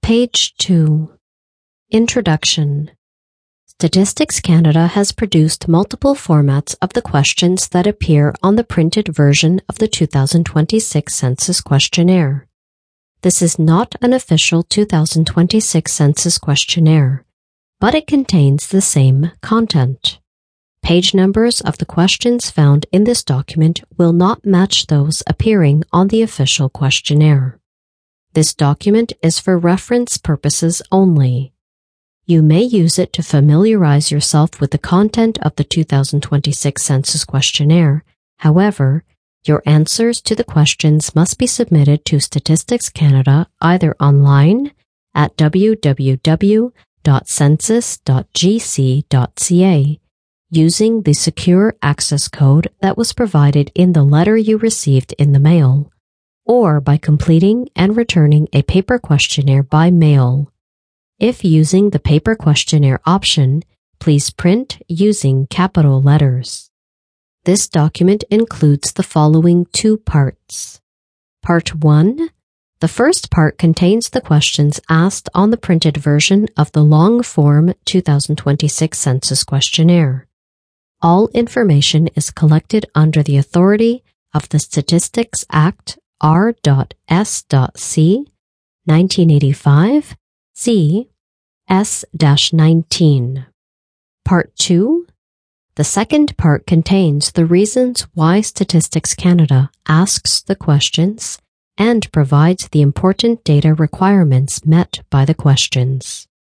Page 2. Introduction. Statistics Canada has produced multiple formats of the questions that appear on the printed version of the 2026 Census Questionnaire. This is not an official 2026 Census Questionnaire, but it contains the same content. Page numbers of the questions found in this document will not match those appearing on the official questionnaire. This document is for reference purposes only. You may use it to familiarize yourself with the content of the 2026 Census Questionnaire. However, your answers to the questions must be submitted to Statistics Canada either online at www.census.gc.ca using the secure access code that was provided in the letter you received in the mail, or by completing and returning a paper questionnaire by mail. If using the paper questionnaire option, please print using capital letters. This document includes the following 2 parts. Part 1. The first part contains the questions asked on the printed version of the long-form 2026 Census Questionnaire. All information is collected under the authority of the Statistics Act R.S.C. 1985 C. S-19. Part 2. The second part contains the reasons why Statistics Canada asks the questions and provides the important data requirements met by the questions.